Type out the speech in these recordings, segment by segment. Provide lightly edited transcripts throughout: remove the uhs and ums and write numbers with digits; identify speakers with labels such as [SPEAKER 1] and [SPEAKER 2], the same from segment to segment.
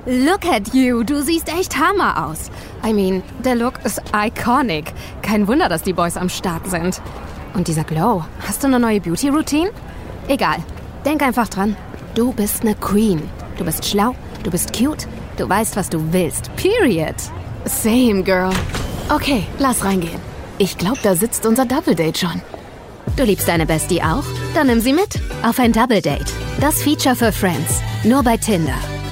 [SPEAKER 1] Look at you, du siehst echt Hammer aus. I mean, der Look ist iconic. Kein Wunder, dass die Boys am Start sind. Und dieser Glow, hast du eine neue Beauty-Routine? Egal, denk einfach dran. Du bist eine Queen. Du bist schlau, du bist cute, du weißt, was du willst. Period. Same, girl. Okay, lass reingehen. Ich glaube, da sitzt unser Double-Date schon. Du liebst deine Bestie auch? Dann nimm sie mit auf ein Double-Date. Das Feature für Friends. Nur bei Tinder.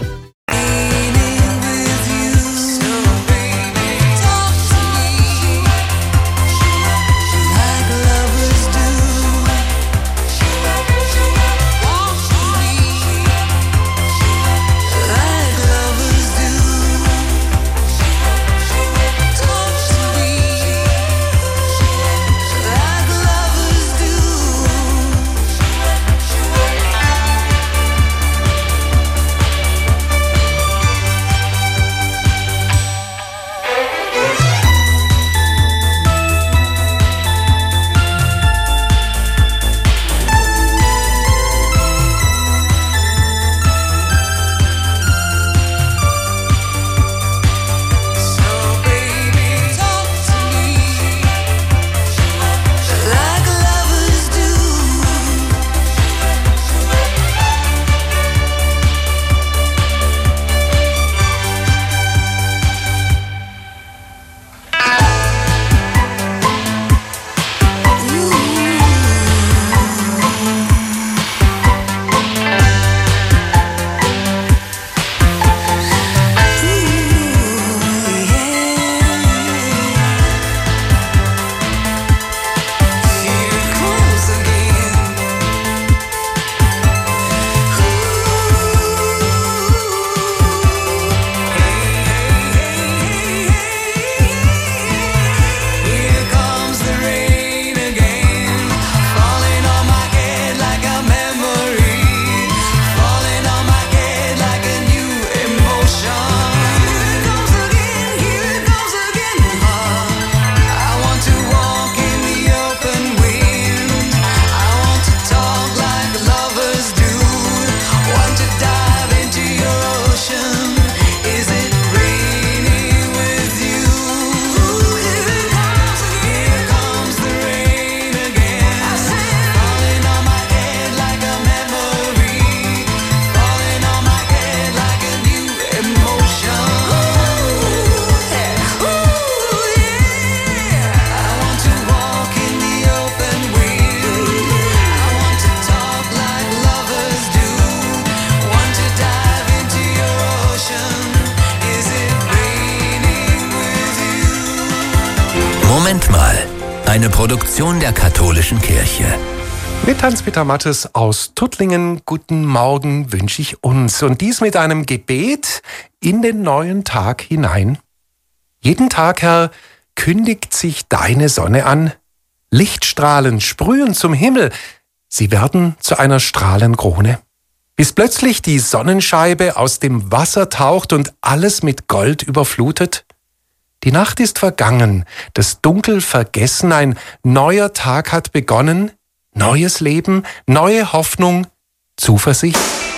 [SPEAKER 2] Moment mal, eine Produktion der Katholischen Kirche.
[SPEAKER 3] Mit Hans-Peter Mattes aus Tuttlingen, guten Morgen wünsche ich uns. Und dies mit einem Gebet in den neuen Tag hinein. Jeden Tag, Herr, kündigt sich deine Sonne an. Lichtstrahlen sprühen zum Himmel. Sie werden zu einer Strahlenkrone. Bis plötzlich die Sonnenscheibe aus dem Wasser taucht und alles mit Gold überflutet. Die Nacht ist vergangen, das Dunkel vergessen, ein neuer Tag hat begonnen, neues Leben, neue Hoffnung, Zuversicht.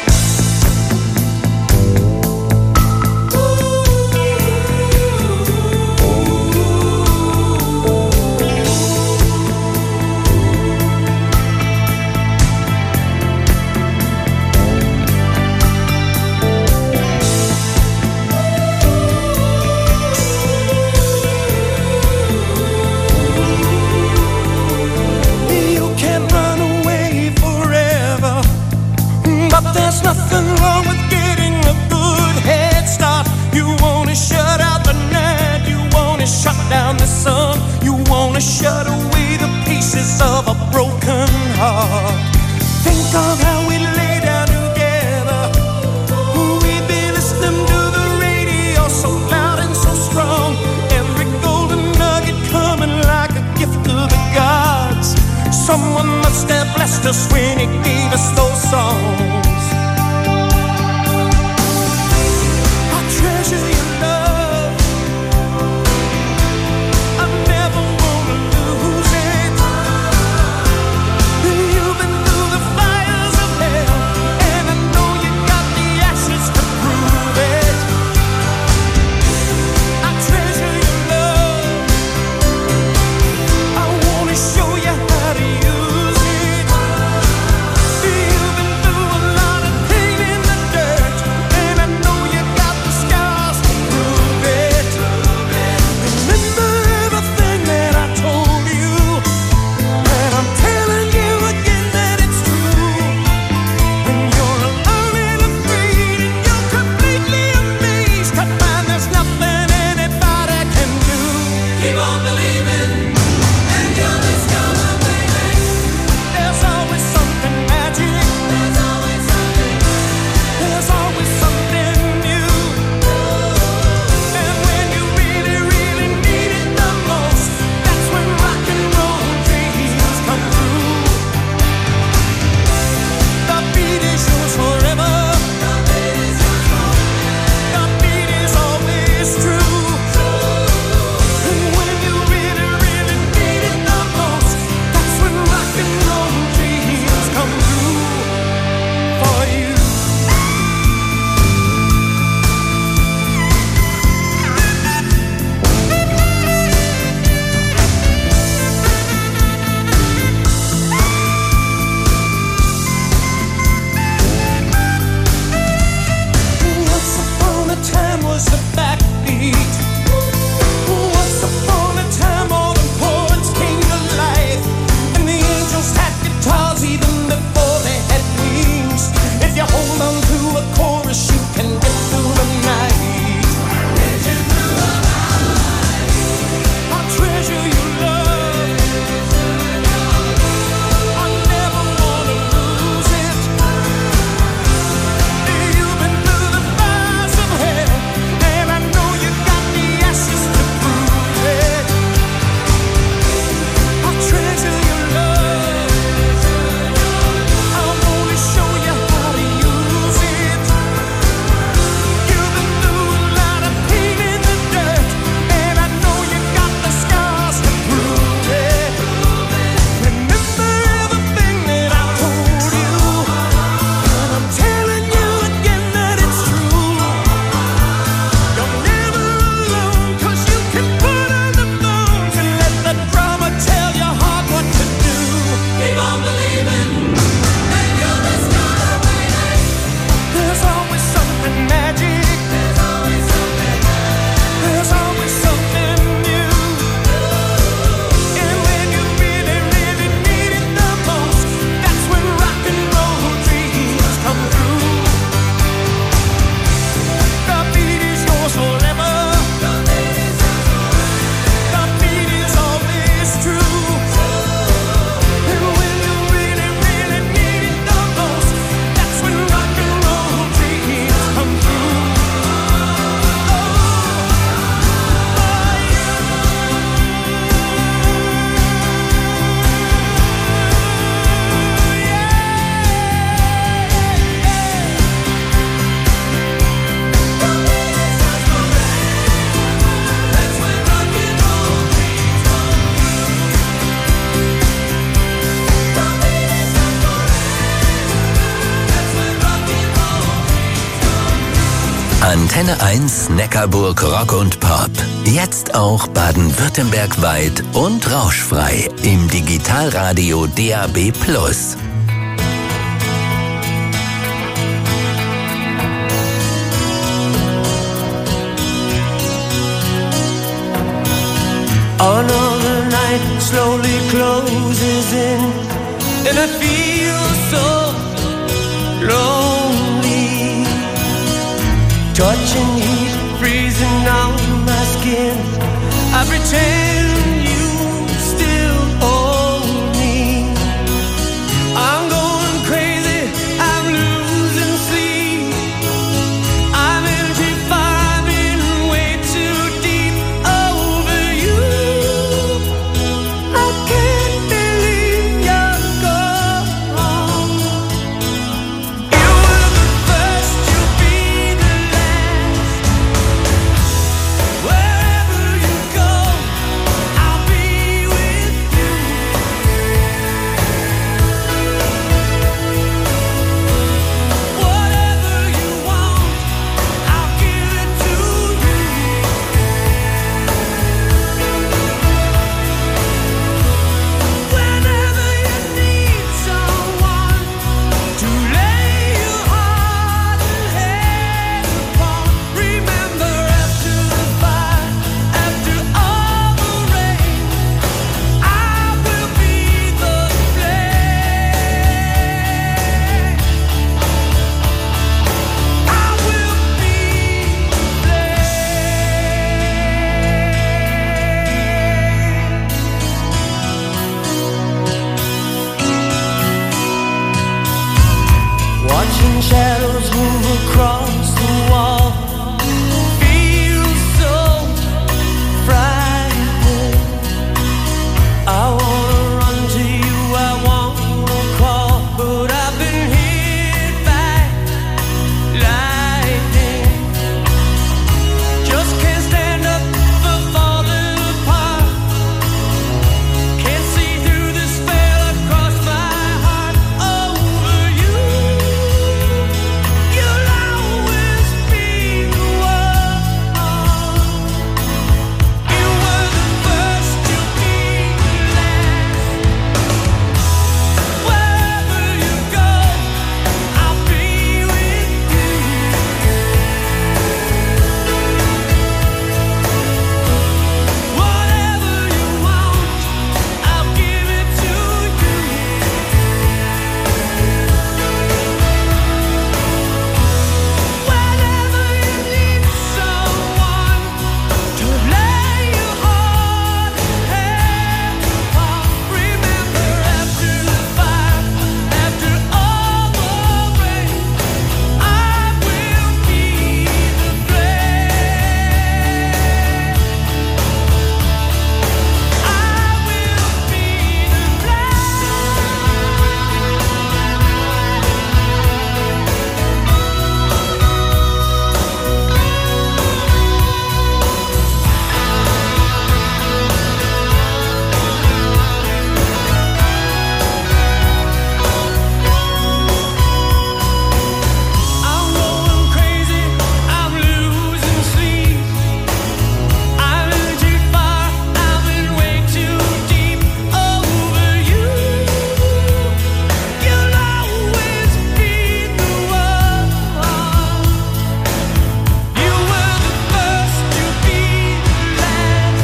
[SPEAKER 4] There's nothing wrong with getting a good head start. You wanna shut out the night, you wanna shut down the sun, you wanna shut away the pieces of a broken heart. Think of how we lay down together. We'd be listening to the radio so loud and so strong. Every golden nugget coming like a gift to the gods. Someone must have blessed us when he gave us those songs.
[SPEAKER 2] Antenne 1 Neckarburg Rock und Pop. Jetzt auch baden-württembergweit und rauschfrei im Digitalradio DAB+.
[SPEAKER 4] Another night slowly closes in, and I feel so lonely. Touching heat, freezing on my skin. I pretend you still hold me. I'm going crazy, I'm losing sleep. I'm in too far, I'm in way too deep over you. I can't believe you're gone. You were the first, you'll be the last. Wherever you go, I'll be with you. Whatever you want, I'll give it to you. Whenever you need someone to lay your heart and head upon, remember after the fire, after all the rain, I will be the flame. I will be the flame. Watching shadows move across the wall feels so frightening. I wanna run to you, I wanna crawl, but I've been hit by lightning. Just can't stand up for falling apart. Can't see through the spell across my heart over you. You'll always be the one. You were the first, you'll be the last. Wherever you go, I'll be with you. Whatever you want, I'll give it to you. Whenever you need someone to lay your heart and head upon, remember after the fire, after all the rain, I will be the flame. I will be the I'm going crazy, I'm losing sleep. I'm in too far, I'm in way too deep over you. You'll always be the one. You were the first, you'll be the last.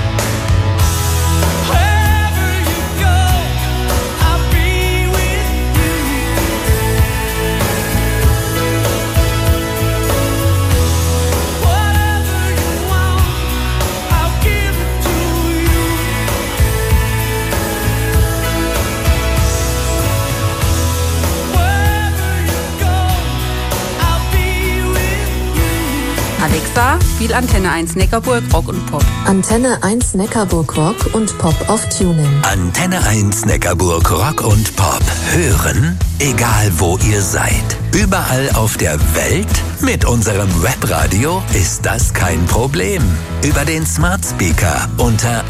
[SPEAKER 4] Wherever you go, I'll be with you. Whatever you want, I'll give it to you. Wherever you go, I'll be with you.
[SPEAKER 5] Alexa, spiel Antenne 1 Neckarburg Rock und Pop.
[SPEAKER 6] Antenne 1 Neckarburg Rock und Pop auf TuneIn.
[SPEAKER 2] Antenne 1 Neckarburg Rock und Pop. Hören, egal wo ihr seid. Überall auf der Welt? Mit unserem Webradio ist das kein Problem. Über den Smart Speaker unter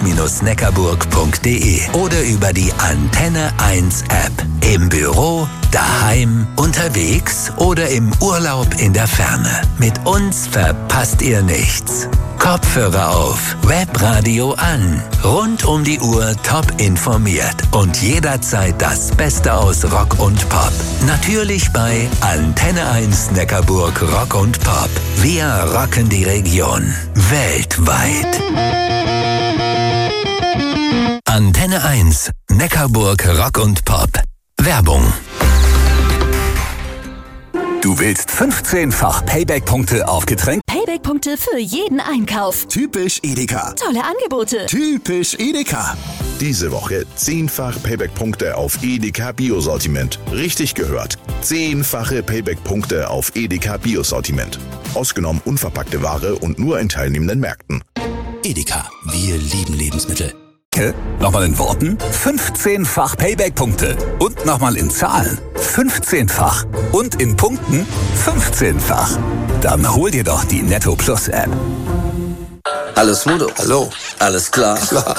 [SPEAKER 2] antenne1-neckarburg.de oder über die Antenne 1 App. Im Büro, daheim, unterwegs oder im Urlaub in der Ferne. Mit uns verpasst ihr nichts. Kopfhörer auf, Webradio an. Rund um die Uhr top informiert und jederzeit das Beste aus Rock und Pop. Natürlich bei Antenne 1 Neckarburg Rock und Pop. Wir rocken die Region weltweit. Antenne 1 Neckarburg Rock und Pop. Werbung.
[SPEAKER 7] Du willst 15-fach Payback-Punkte auf Getränk?
[SPEAKER 8] Payback-Punkte für jeden Einkauf.
[SPEAKER 7] Typisch Edeka.
[SPEAKER 8] Tolle Angebote.
[SPEAKER 7] Typisch Edeka.
[SPEAKER 9] Diese Woche 10-fach Payback-Punkte auf Edeka Biosortiment. Richtig gehört. 10-fache Payback-Punkte auf Edeka Biosortiment. Ausgenommen unverpackte Ware und nur in teilnehmenden Märkten.
[SPEAKER 7] Edeka. Wir lieben Lebensmittel. Nochmal in Worten? 15-fach Payback-Punkte. Und nochmal in Zahlen? 15-fach. Und in Punkten? 15-fach. Dann hol dir doch die Netto Plus App.
[SPEAKER 10] Hallo Smudo.
[SPEAKER 11] Hallo.
[SPEAKER 10] Alles klar?
[SPEAKER 11] Klar.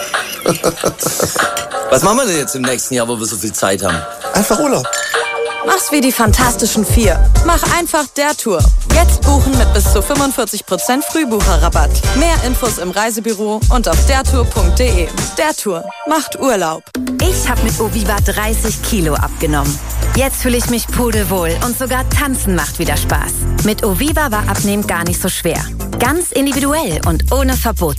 [SPEAKER 10] Was machen wir denn jetzt im nächsten Jahr, wo wir so viel Zeit haben?
[SPEAKER 11] Einfach Urlaub.
[SPEAKER 12] Mach's wie die Fantastischen Vier. Mach einfach der Tour. Jetzt buchen mit bis zu 45% Frühbucherrabatt. Mehr Infos im Reisebüro und auf dertour.de. Der Tour macht Urlaub.
[SPEAKER 13] Ich habe mit Oviva 30 Kilo abgenommen. Jetzt fühle ich mich pudelwohl und sogar tanzen macht wieder Spaß. Mit Oviva war Abnehmen gar nicht so schwer. Ganz individuell und ohne Verbote.